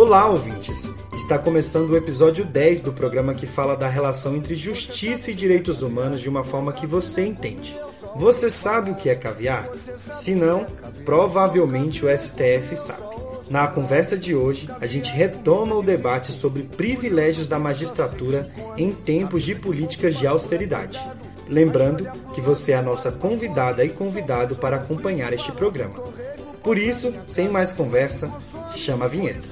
Olá, ouvintes! Está começando o episódio 10 do programa que fala da relação entre justiça e direitos humanos de uma forma que você entende. Você sabe o que é caviar? Se não, provavelmente o STF sabe. Na conversa de hoje, a gente retoma o debate sobre privilégios da magistratura em tempos de políticas de austeridade. Lembrando que você é a nossa convidada e convidado para acompanhar este programa. Por isso, sem mais conversa, chama a vinheta.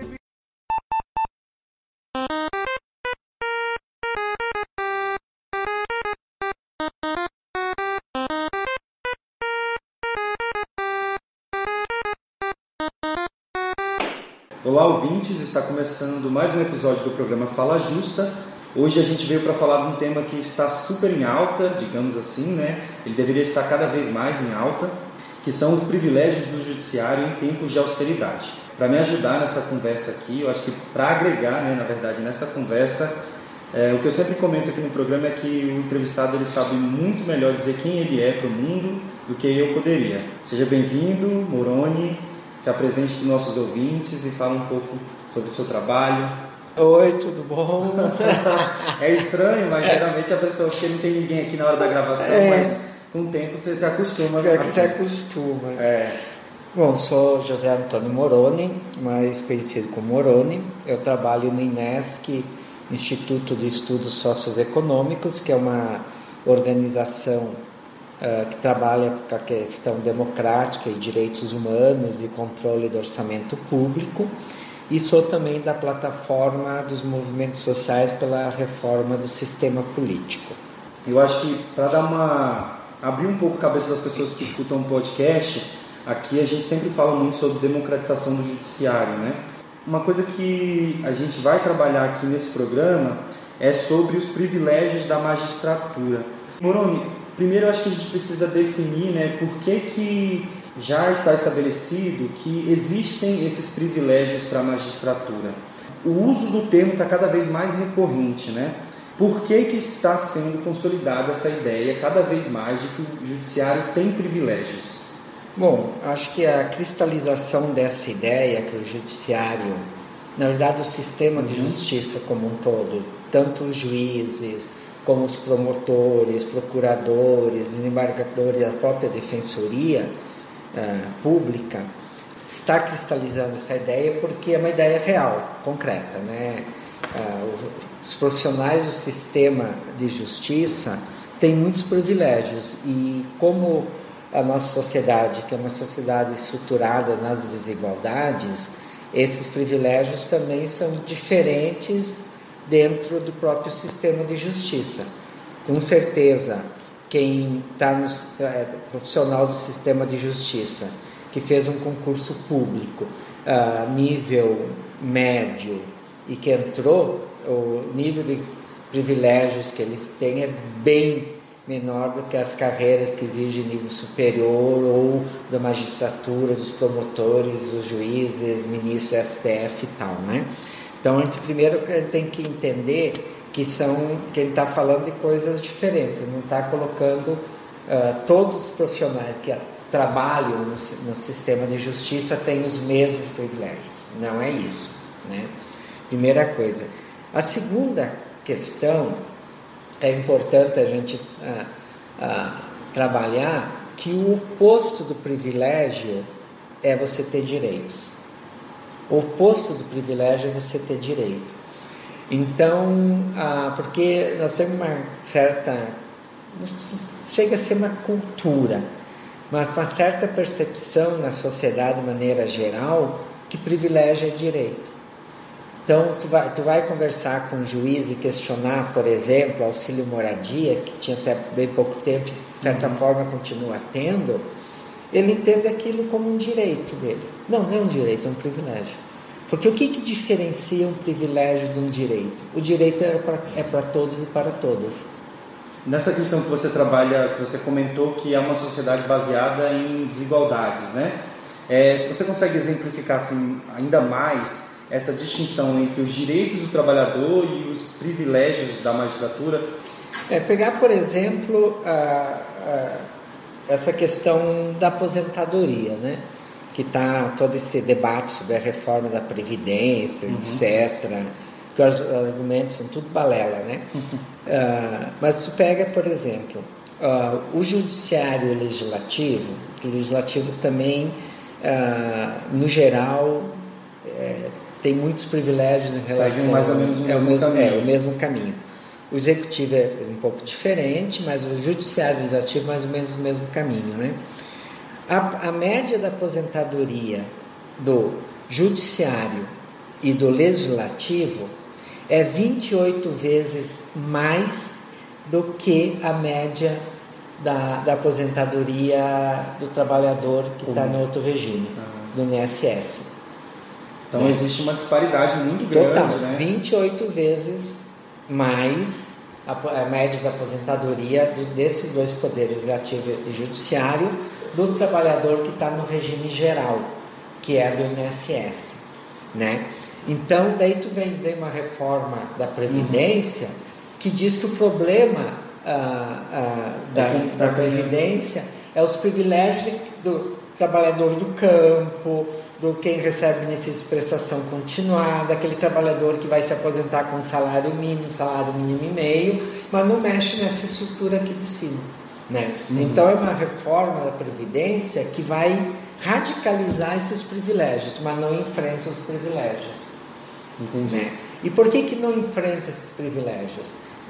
Olá, ouvintes! Está começando mais um episódio do programa Fala Justa. Hoje a gente veio para falar de um tema que está super em alta, digamos assim, né? Ele deveria estar cada vez mais em alta, que são os privilégios do judiciário em tempos de austeridade. Para me ajudar nessa conversa aqui, eu acho que para agregar, né, na verdade, nessa conversa, o que eu sempre comento aqui no programa é que o entrevistado ele sabe muito melhor dizer quem ele é para o mundo do que eu poderia. Seja bem-vindo, Moroni, se apresente para os nossos ouvintes e fala um pouco sobre o seu trabalho. Oi, tudo bom? É estranho, mas geralmente a pessoa, porque não tem ninguém aqui na hora da gravação, mas com o tempo você se acostuma. É que se acostuma. É. Bom, sou José Antônio Moroni, mais conhecido como Moroni. Eu trabalho no INESC, Instituto de Estudos Socioeconômicos, que é uma organização que trabalha com a questão democrática e direitos humanos e controle do orçamento público. E sou também da plataforma dos movimentos sociais pela reforma do sistema político. Eu acho que para abrir um pouco a cabeça das pessoas que escutam o podcast, aqui a gente sempre fala muito sobre democratização do judiciário, né? Uma coisa que a gente vai trabalhar aqui nesse programa é sobre os privilégios da magistratura. Moroni, primeiro eu acho que a gente precisa definir, né, por que já está estabelecido que existem esses privilégios para a magistratura. O uso do termo está cada vez mais recorrente, né? Por que está sendo consolidada essa ideia cada vez mais de que o judiciário tem privilégios? Bom, acho que a cristalização dessa ideia que o judiciário, na verdade o sistema de justiça como um todo, tanto os juízes, como os promotores, procuradores, desembargadores, a própria defensoria pública, está cristalizando essa ideia porque é uma ideia real, concreta, né? Os profissionais do sistema de justiça têm muitos privilégios e como a nossa sociedade, que é uma sociedade estruturada nas desigualdades, esses privilégios também são diferentes dentro do próprio sistema de justiça. Com certeza, quem está no profissional do sistema de justiça, que fez um concurso público nível médio e que entrou, o nível de privilégios que ele tem é bem menor do que as carreiras que exigem nível superior ou da magistratura, dos promotores, dos juízes, ministros, STF e tal, né? Então, primeiro a gente tem que entender que ele está falando de coisas diferentes, não está colocando todos os profissionais que trabalham no sistema de justiça têm os mesmos privilégios. Não é isso, né? Primeira coisa. A segunda questão é importante a gente trabalhar que o oposto do privilégio é você ter direitos. O oposto do privilégio é você ter direito. Então, porque nós temos uma certa, não chega a ser uma cultura, mas uma certa percepção na sociedade de maneira geral que privilégio é direito. Então, tu vai conversar com um juiz e questionar, por exemplo, auxílio moradia, que tinha até bem pouco tempo, de certa forma continua tendo, ele entende aquilo como um direito dele. Não é um direito, é um privilégio. Porque o que diferencia um privilégio de um direito? O direito é para todos e para todas. Nessa questão que você trabalha, que você comentou que é uma sociedade baseada em desigualdades, né? Você consegue exemplificar assim, ainda mais essa distinção entre os direitos do trabalhador e os privilégios da magistratura? Pegar, por exemplo, essa questão da aposentadoria, né? que está todo esse debate sobre a reforma da Previdência, etc., que os argumentos são tudo balela, né? Mas se pega, por exemplo, o judiciário legislativo, o legislativo também, no geral, tem muitos privilégios em relação... Segue mais ou menos o mesmo caminho. O mesmo caminho. O executivo é um pouco diferente, mas o judiciário legislativo mais ou menos o mesmo caminho, né? A média da aposentadoria do judiciário e do legislativo é 28 vezes mais do que a média da aposentadoria do trabalhador que está no outro regime, do INSS. Então existe uma disparidade muito grande, total, né? 28 vezes mais a média da aposentadoria desses dois poderes, legislativo e judiciário, do trabalhador que está no regime geral, que é do INSS, né? Então, daí tu vem uma reforma da Previdência que diz que o problema da Previdência é os privilégios do trabalhador do campo, do quem recebe benefício de prestação continuada, aquele trabalhador que vai se aposentar com salário mínimo e meio, mas não mexe nessa estrutura aqui de cima, né? Então é uma reforma da Previdência que vai radicalizar esses privilégios, mas não enfrenta os privilégios. Entendi. Né? E por que não enfrenta esses privilégios?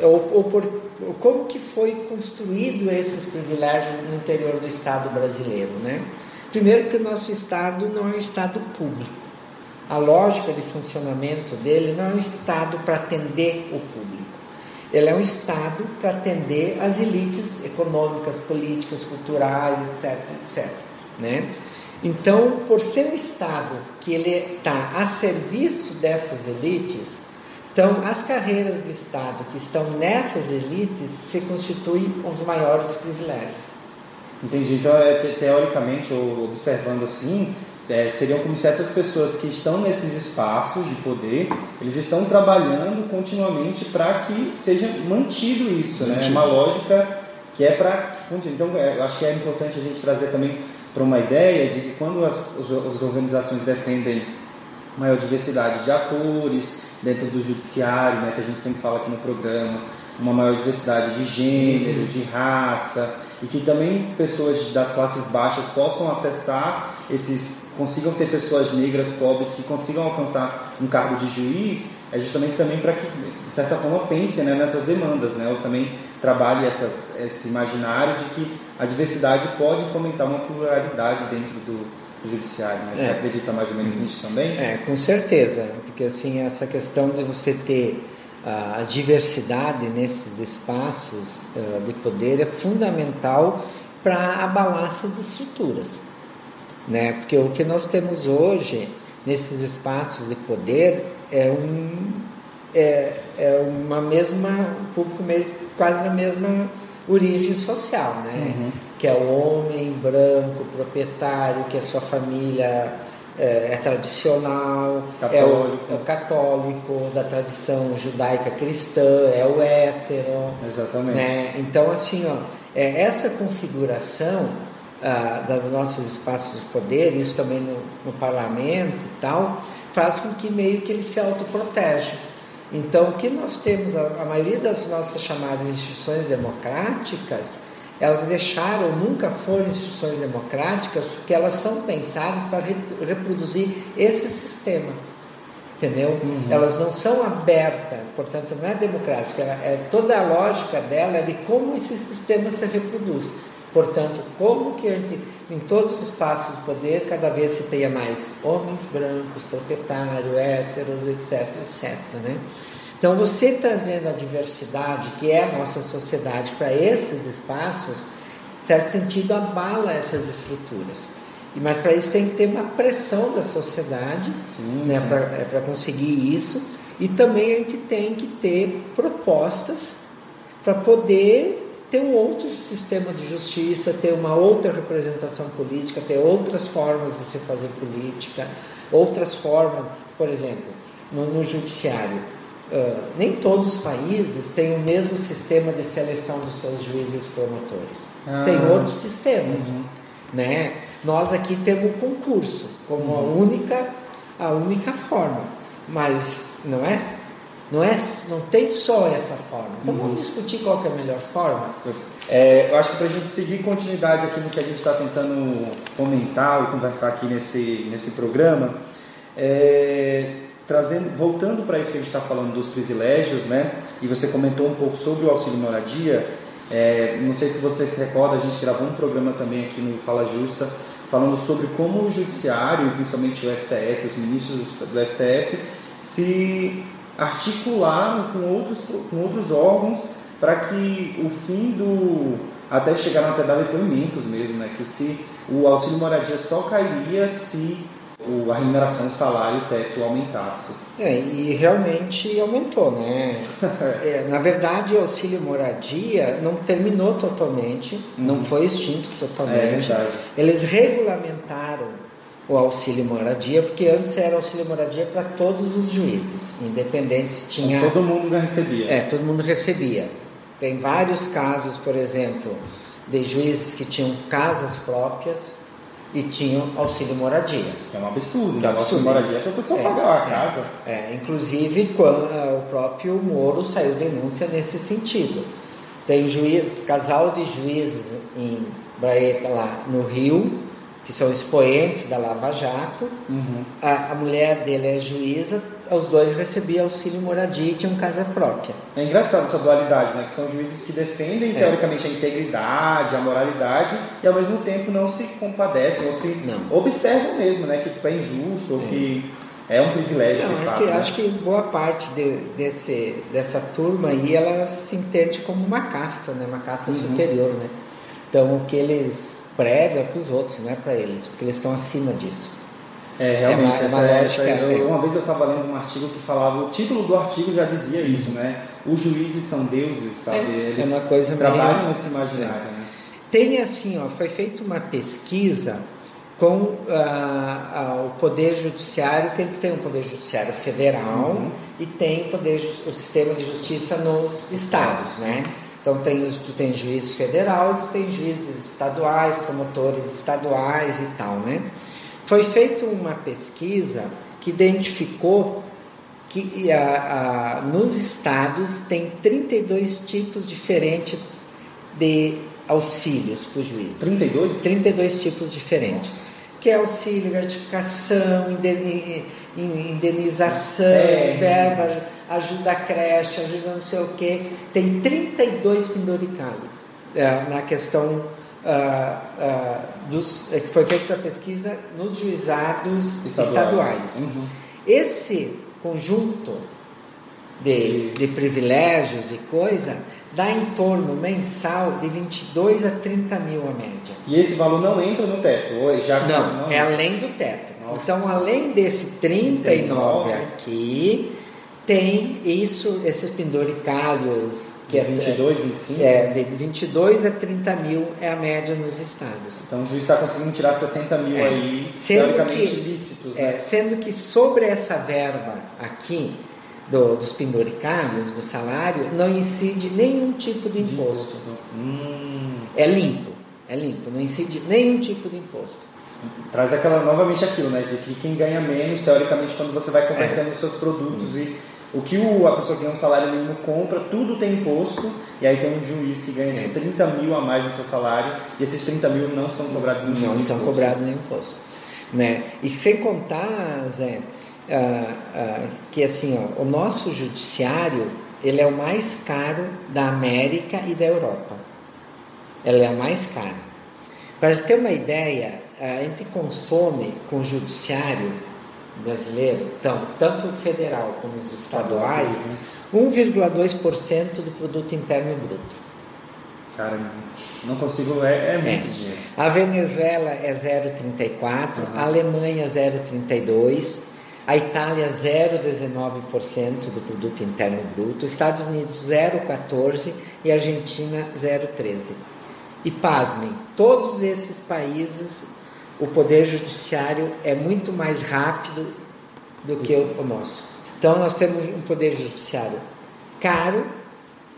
Como que foi construído esses privilégios no interior do Estado brasileiro, né? Primeiro que o nosso Estado não é um Estado público. A lógica de funcionamento dele não é um Estado para atender o público. Ele é um Estado para atender as elites econômicas, políticas, culturais, etc., né? Então, por ser um Estado que ele está a serviço dessas elites, então as carreiras de Estado que estão nessas elites se constituem os maiores privilégios. Entendi. Então, teoricamente, ou observando assim, seriam como se essas pessoas que estão nesses espaços de poder, eles estão trabalhando continuamente para que seja mantido isso, né? É uma lógica que é para... Então, eu acho que é importante a gente trazer também para uma ideia de que quando as organizações defendem maior diversidade de atores dentro do judiciário, né, que a gente sempre fala aqui no programa, uma maior diversidade de gênero, de raça, e que também pessoas das classes baixas possam acessar consigam ter pessoas negras, pobres, que consigam alcançar um cargo de juiz, é justamente também para que, de certa forma, pense, né, nessas demandas, né, ou também trabalhe esse imaginário de que a diversidade pode fomentar uma pluralidade dentro do judiciário, né? Você acredita mais ou menos nisso também? Com certeza, porque assim, essa questão de você ter a diversidade nesses espaços de poder é fundamental para abalar essas estruturas, né? Porque o que nós temos hoje nesses espaços de poder é uma mesma, um pouco meio, quase a mesma origem social, né? Que é o homem branco, proprietário, que a sua família é tradicional, é o católico da tradição judaica cristã, é o hétero. Exatamente. Né? Então, assim, essa configuração dos nossos espaços de poder, isso também no parlamento e tal, faz com que meio que ele se autoproteja. Então, o que nós temos, a maioria das nossas chamadas instituições democráticas, elas deixaram, nunca foram instituições democráticas, porque elas são pensadas para reproduzir esse sistema, entendeu? Elas não são abertas, portanto não é democrática, toda a lógica dela é de como esse sistema se reproduz. Portanto, como que em todos os espaços de poder, cada vez se tenha mais homens brancos, proprietários, héteros, etc., né? Então, você trazendo a diversidade, que é a nossa sociedade, para esses espaços, em certo sentido, abala essas estruturas. Mas para isso tem que ter uma pressão da sociedade, né, para conseguir isso. E também a gente tem que ter propostas para poder ter um outro sistema de justiça, ter uma outra representação política, ter outras formas de se fazer política, outras formas, por exemplo, no judiciário. Nem todos os países têm o mesmo sistema de seleção dos seus juízes e promotores. Tem outros sistemas, né? Nós aqui temos o concurso como a única forma, mas não tem só essa forma. Então vamos discutir qual que é a melhor forma. Eu acho que para a gente seguir continuidade aqui no que a gente está tentando fomentar ou conversar aqui nesse programa, voltando para isso que a gente está falando dos privilégios, né? E você comentou um pouco sobre o auxílio moradia. Não sei se você se recorda, a gente gravou um programa também aqui no Fala Justa, falando sobre como o judiciário, principalmente o STF, os ministros do STF, se articularam com outros órgãos para que o fim até chegaram até dar depoimentos mesmo, né? Que se o auxílio moradia só cairia se a remuneração, o salário, o teto aumentasse. E realmente aumentou, né? Na verdade, o auxílio moradia não terminou totalmente, não foi extinto totalmente. Eles regulamentaram o auxílio moradia, porque antes era auxílio moradia para todos os juízes, independentes. Então, todo mundo recebia. Todo mundo recebia. Tem vários casos, por exemplo, de juízes que tinham casas próprias e tinham auxílio moradia. Que é um absurdo, né? Auxílio moradia é para a pessoa pagar a casa. Inclusive, quando o próprio Moro saiu denúncia nesse sentido. Tem casal de juízes em Braeta, lá no Rio, que são expoentes da Lava Jato. A mulher dele é juíza, os dois recebiam auxílio moradia e tinham casa própria. É engraçado essa dualidade, né? Que são juízes que defendem teoricamente a integridade, a moralidade, e ao mesmo tempo não se compadecem ou se observam mesmo, né? Que é injusto ou que é um privilégio de fato. Acho que boa parte dessa turma aí, ela se entende como uma casta, né? Uma casta superior, né? Então o que eles pregam para os outros, não é para eles, porque eles estão acima disso. Realmente, uma vez eu estava lendo um artigo que falava, o título do artigo já dizia isso, né? Os juízes são deuses, sabe? Eles uma coisa trabalham nesse imaginário, né? Tem assim, foi feita uma pesquisa com o Poder Judiciário, que ele tem um Poder Judiciário federal e tem o sistema de justiça nos estados, né? Então tu tem juiz federal, tu tem juízes estaduais, promotores estaduais e tal, né? Foi feita uma pesquisa que identificou que nos estados tem 32 tipos diferentes de auxílios para o juiz. 32? 32 tipos diferentes. Nossa. Que é auxílio, gratificação, indenização, verba, ajuda à creche, ajuda não sei o quê. Tem 32 penduricalhos na questão que foi feita a pesquisa nos juizados estaduais. Esse conjunto de privilégios e coisa dá em torno mensal de 22 a 30 mil a média. E esse valor não entra no teto? Não, é além do teto. Nossa. Então, além desse 39 aqui, tem esses penduricalhos que de 22, 25? De 22 a 30 mil é a média nos estados. Então o juiz está conseguindo tirar 60 mil aí, teoricamente ilícitos, né? Sendo que sobre essa verba aqui, dos penduricalhos, do salário, não incide nenhum tipo de imposto. É limpo, não incide nenhum tipo de imposto. Traz novamente aquilo, né? Que quem ganha menos, teoricamente, quando você vai convertendo os seus produtos e o que a pessoa que ganha um salário mínimo compra, tudo tem imposto, e aí tem um juiz que ganha 30 mil a mais do seu salário, e esses 30 mil não são cobrados nenhum imposto. Não são cobrados nenhum imposto. Né? E sem contar, Zé, que assim, o nosso judiciário, ele é o mais caro da América e da Europa. Ele é o mais caro. Para ter uma ideia, a gente consome com o judiciário brasileiro, então, tanto o federal como os estaduais, 1,2% do produto interno bruto. Cara, não consigo, é muito dinheiro. A Venezuela é 0,34%, a Alemanha 0,32%, a Itália 0,19% do produto interno bruto, Estados Unidos 0,14% e a Argentina 0,13%. E pasmem, todos esses países, o poder judiciário é muito mais rápido do que o nosso. Então nós temos um poder judiciário caro,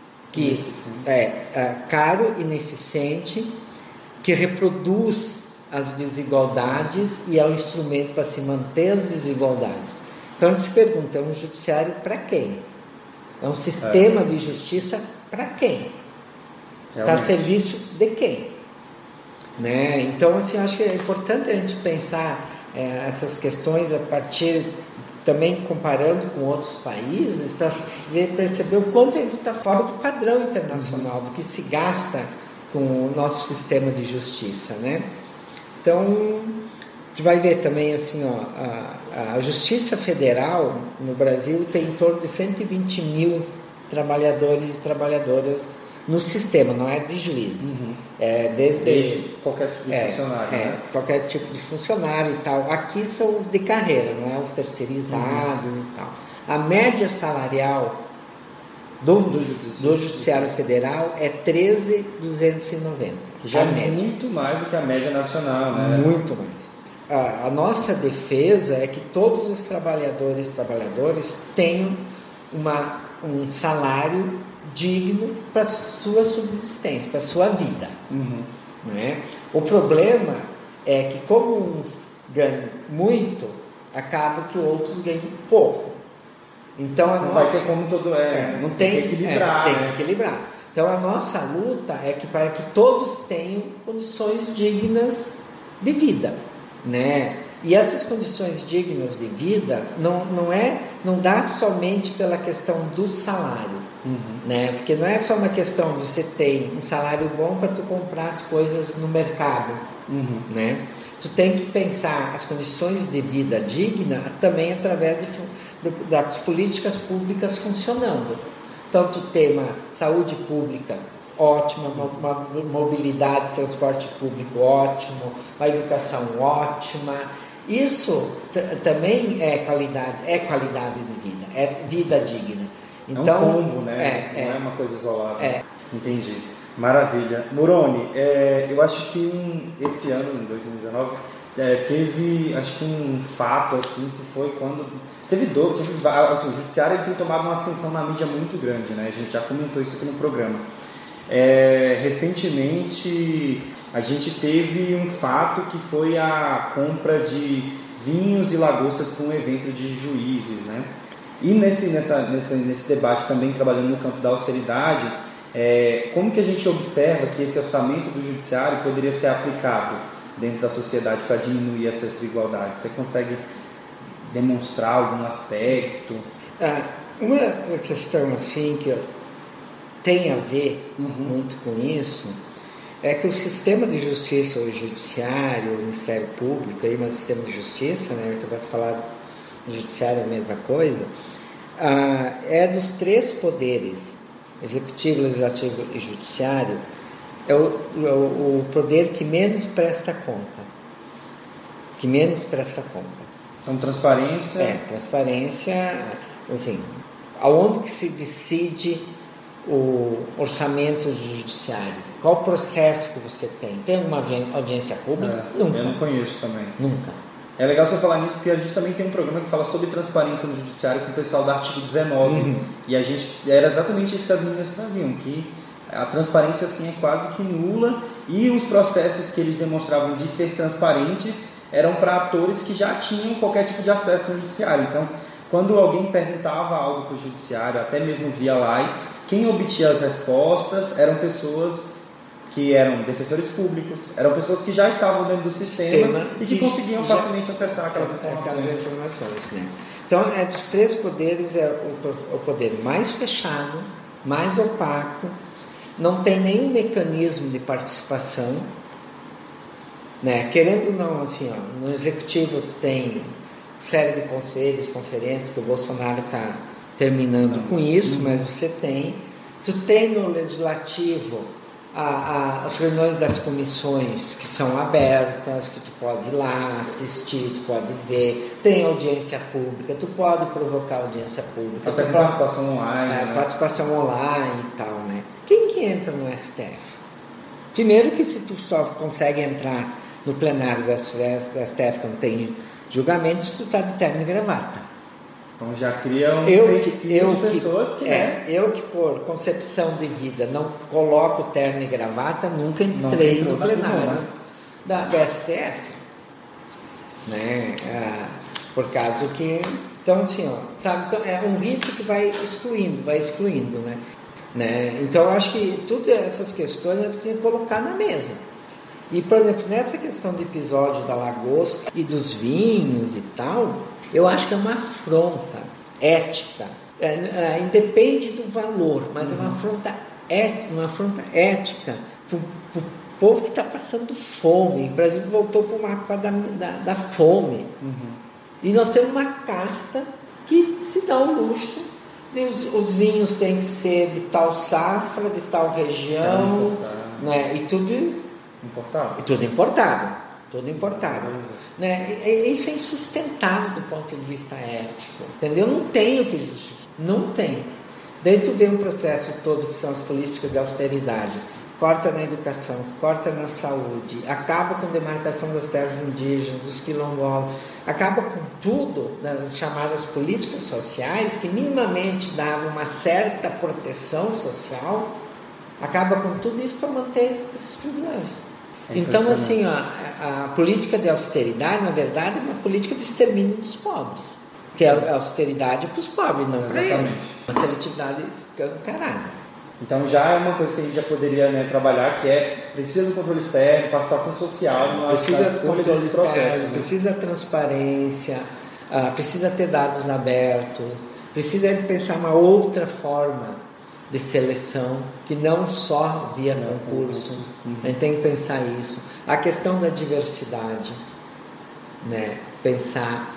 caro, ineficiente, que reproduz as desigualdades e é o instrumento para se manter as desigualdades. Então a gente se pergunta, é um judiciário para quem? É um sistema de justiça para quem? Está a serviço de quem? Né? Então, assim, acho que é importante a gente pensar essas questões a partir, também comparando com outros países, para perceber o quanto a gente está fora do padrão internacional, do que se gasta com o nosso sistema de justiça, né? Então, a gente vai ver também, assim, a Justiça Federal no Brasil tem em torno de 120 mil trabalhadores e trabalhadoras no sistema, não é de juízes. Desde qualquer tipo de funcionário. Né? Qualquer tipo de funcionário e tal. Aqui são os de carreira, não é? Os terceirizados e tal. A média salarial do Judiciário Federal é 13.290. Já é muito mais do que a média nacional, né? Muito mais. A nossa defesa é que todos os trabalhadores e trabalhadoras tenham um salário digno para sua subsistência, para sua vida. Né? O problema é que como uns ganham muito, acaba que outros ganham pouco. Então vai ser como todo não tem que equilibrar. Tem que equilibrar. Então a nossa luta é que para que todos tenham condições dignas de vida, né? E essas condições dignas de vida não dá somente pela questão do salário, né? Porque não é só uma questão de você ter um salário bom para tu comprar as coisas no mercado, né? Tu tem que pensar as condições de vida digna também através das políticas públicas funcionando. Então tu tem uma saúde pública ótima, uma mobilidade, transporte público ótimo, uma educação ótima. Isso também é qualidade de vida, é vida digna. Então, é um combo, né? Não é uma coisa isolada. Entendi. Maravilha. Moroni, eu acho que esse ano, em 2019, teve, acho que um fato assim, que foi quando assim, o judiciário tem tomado uma ascensão na mídia muito grande, né? A gente já comentou isso aqui no programa. Recentemente a gente teve um fato que foi a compra de vinhos e lagostas para um evento de juízes, né? E nesse debate também, trabalhando no campo da austeridade, como que a gente observa que esse orçamento do judiciário poderia ser aplicado dentro da sociedade para diminuir essas desigualdades? Você consegue demonstrar algum aspecto? Uma questão assim que tem a ver muito com isso é que o sistema de justiça, o judiciário, o Ministério Público, mas o sistema de justiça, né, que eu vou falar do judiciário é a mesma coisa, é dos três poderes, executivo, legislativo e judiciário, é o poder que menos presta conta. Então, transparência... transparência, assim, aonde que se decide o orçamento do judiciário? Qual o processo que você tem? Tem uma audiência pública? Nunca. Eu não conheço também. Nunca. É legal você falar nisso, porque a gente também tem um programa que fala sobre transparência no judiciário com o pessoal do artigo 19. E era exatamente isso que as meninas traziam, que a transparência assim, é quase que nula, e os processos que eles demonstravam de ser transparentes eram para atores que já tinham qualquer tipo de acesso no judiciário. Então, quando alguém perguntava algo para o judiciário, até mesmo via LAI, quem obtinha as respostas eram pessoas que eram defensores públicos, eram pessoas que já estavam dentro do sistema e que conseguiam facilmente acessar aquelas informações. Né? Então, dos três poderes, é o poder mais fechado, mais opaco, não tem nenhum mecanismo de participação, né? Querendo ou não, assim, no executivo tu tem série de conselhos, conferências, que o Bolsonaro está terminando com isso, mas tu tem no legislativo as reuniões das comissões que são abertas, que tu pode ir lá assistir, tu pode ver, tem audiência pública, tu pode provocar audiência pública. Até participação online. Participação online e tal, né? Quem que entra no STF? Primeiro que se tu só consegue entrar no plenário do STF quando tem julgamento, se tu tá de terno e gravata. Então já cria um perfil de pessoas que... Eu que por concepção de vida não coloco terno e gravata, nunca entrei no plenário do STF, né? Por causa que... Então, assim, sabe? Então, é um rito que vai excluindo, né? Então, eu acho que todas essas questões a gente precisa colocar na mesa. E, por exemplo, nessa questão do episódio da lagosta e dos vinhos e tal, eu acho que é uma afronta ética. Independe do valor, mas é uma afronta ética para o povo que está passando fome. O Brasil voltou para o mapa da fome. E nós temos uma casta que se dá o luxo. Os vinhos têm que ser de tal safra, de tal região, né? E tudo importado. Tudo importado. Né? Isso é insustentável do ponto de vista ético. Entendeu? Não tem o que justificar. Não tem. Daí tu vê um processo todo que são as políticas de austeridade. Corta na educação, corta na saúde, acaba com a demarcação das terras indígenas, dos quilombolas, acaba com tudo nas chamadas políticas sociais, que minimamente davam uma certa proteção social, acaba com tudo isso para manter esses privilégios. Então, assim, a política de austeridade, na verdade, é uma política de extermínio dos pobres, que é a austeridade para os pobres, não para eles. Uma seletividade escancarada. Então já é uma coisa que a gente já poderia, né, trabalhar, que precisa do controle externo, participação social, precisa do controle externo, né? Precisa transparência, precisa ter dados abertos, precisa pensar uma outra forma de seleção, que não só via concurso. A gente tem que pensar isso. A questão da diversidade, né? Pensar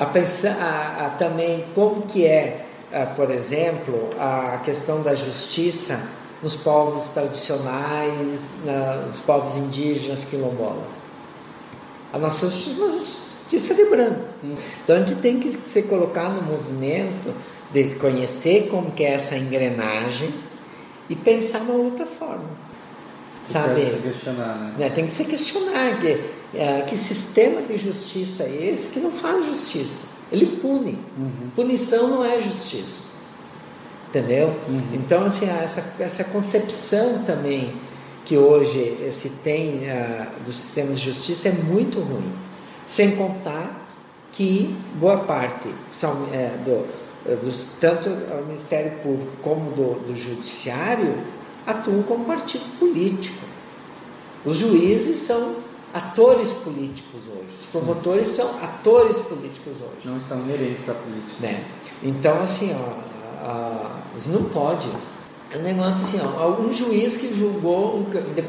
também como que por exemplo, a questão da justiça nos povos tradicionais, nos povos indígenas, quilombolas. A nossa justiça é uma justiça de branco. Então a gente tem que se colocar no movimento de conhecer como que é essa engrenagem e pensar uma outra forma. Sabe? Tem que se questionar, né? Tem que se questionar que sistema de justiça é esse que não faz justiça. Ele pune. Punição não é justiça. Entendeu? Então, assim, essa concepção também que hoje se tem do sistema de justiça é muito ruim. Sem contar que boa parte tanto o Ministério Público como do Judiciário atuam como partido político. Os juízes são atores políticos hoje. Os promotores são atores políticos hoje. Não estão inerentes à política. Né? Então, assim, isso não pode. É um negócio assim, um juiz que julgou,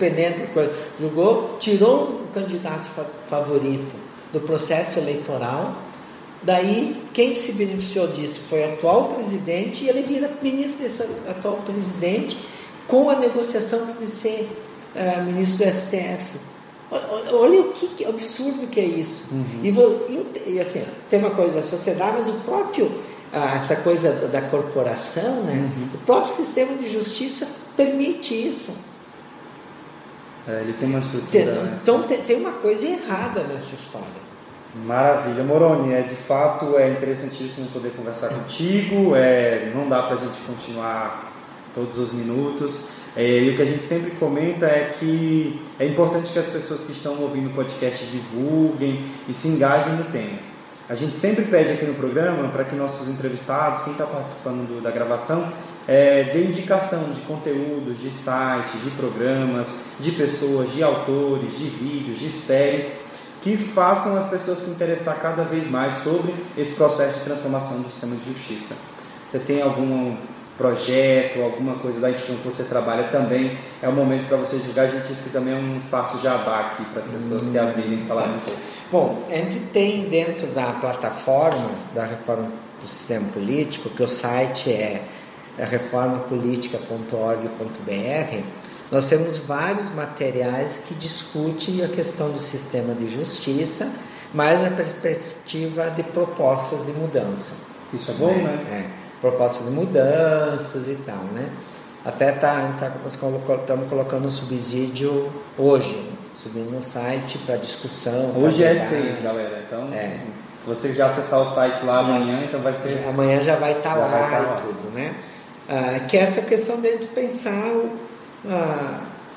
tirou um candidato favorito do processo eleitoral, daí quem se beneficiou disso foi o atual presidente e ele vira ministro desse atual presidente com a negociação de ser ministro do STF. Olha que absurdo que é isso. E assim, tem uma coisa da sociedade, mas o próprio essa coisa da corporação, né? O próprio sistema de justiça permite isso. Ele tem uma estrutura. Então tem uma coisa errada nessa história. Maravilha, Moroni, de fato é interessantíssimo poder conversar contigo, não dá para a gente continuar todos os minutos, e o que a gente sempre comenta é que é importante que as pessoas que estão ouvindo o podcast divulguem e se engajem no tema. A gente sempre pede aqui no programa para que nossos entrevistados, quem está participando da gravação, dê indicação de conteúdos, de sites, de programas, de pessoas, de autores, de vídeos, de séries, que façam as pessoas se interessar cada vez mais sobre esse processo de transformação do sistema de justiça. Você tem algum projeto, alguma coisa da instituição que você trabalha também? É o momento para você divulgar. A gente disse que também é um espaço jabá aqui para as pessoas se abrirem e falar um pouco. Bom, a gente tem dentro da plataforma da reforma do sistema político, que o site é reformapolitica.org.br, nós temos vários materiais que discutem a questão do sistema de justiça, mas na perspectiva de propostas de mudança. Isso é bom, né? Propostas de mudanças e tal, né? Até estamos colocando um subsídio hoje, subindo no site para discussão. Hoje é 6, galera. Então, se você já acessar o site lá amanhã, então vai ser... Amanhã já vai estar lá e tudo, né? Que é essa questão de a gente pensar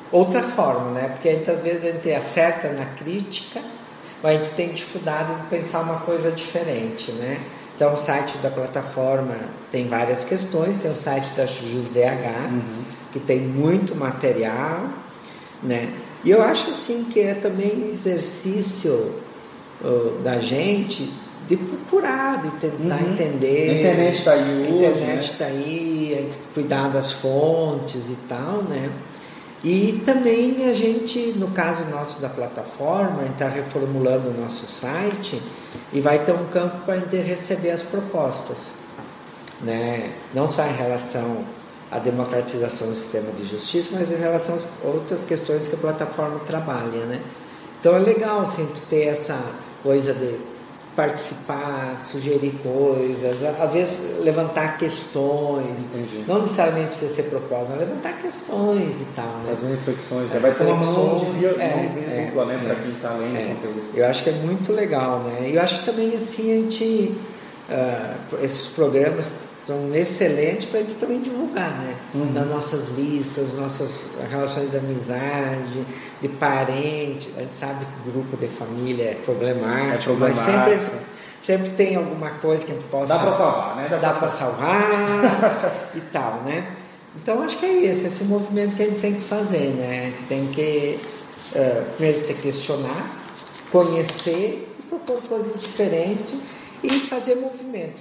outra forma, né? Porque muitas vezes a gente acerta na crítica, mas a gente tem dificuldade de pensar uma coisa diferente, né? Então, o site da plataforma tem várias questões, tem o site da JusDH, que tem muito material, né? E eu acho assim que é também um exercício da gente de procurar, de tentar entender. A internet está aí hoje, a internet está aí, cuidar das fontes e tal, né? E também a gente, no caso nosso da plataforma, a gente está reformulando o nosso site e vai ter um campo para a gente receber as propostas, né? Não só em relação à democratização do sistema de justiça, mas em relação às outras questões que a plataforma trabalha, né? Então é legal assim, ter essa coisa de participar, sugerir coisas, às vezes levantar questões. Entendi. Não necessariamente precisa ser proposta, mas levantar questões e tal, né? Fazer reflexões, vai ser uma mão de via dupla, né, para quem está lendo o conteúdo. Eu acho que é muito legal, né? Eu acho também assim, a gente, esses programas são excelentes para a gente também divulgar, né? Nas nossas listas, nossas relações de amizade, de parente. A gente sabe que o grupo de família é problemático, mas sempre tem alguma coisa que a gente possa... Dá para salvar, né? Dá para salvar e tal, né? Então, acho que é esse movimento que a gente tem que fazer, né? A gente tem que, primeiro, se questionar, conhecer e propor coisas diferentes. E fazer movimento,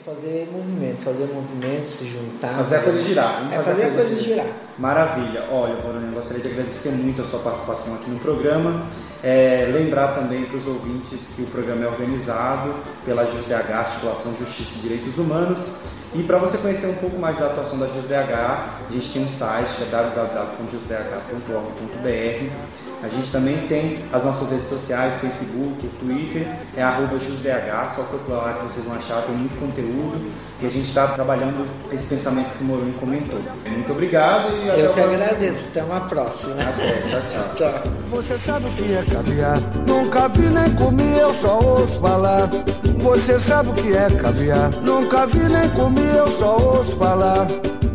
se juntar. Fazer a coisa girar. Fazer a coisa girar. Maravilha. Olha, Vorônio, eu gostaria de agradecer muito a sua participação aqui no programa. Lembrar também para os ouvintes que o programa é organizado pela JusDH, Articulação Justiça e Direitos Humanos. E para você conhecer um pouco mais da atuação da JusDH, a gente tem um site que é www.jusdh.org.br. A gente também tem as nossas redes sociais, Facebook, Twitter, @JusDH, só procurar lá que vocês vão achar, tem muito conteúdo e a gente está trabalhando esse pensamento que o Moroni comentou. Muito obrigado e até Eu que agradeço, até uma próxima. Até, tchau. Tchau. Você sabe o que é caviar? Nunca vi nem comi, eu só ouço falar. Você sabe o que é caviar? Nunca vi nem comi, eu só ouço falar.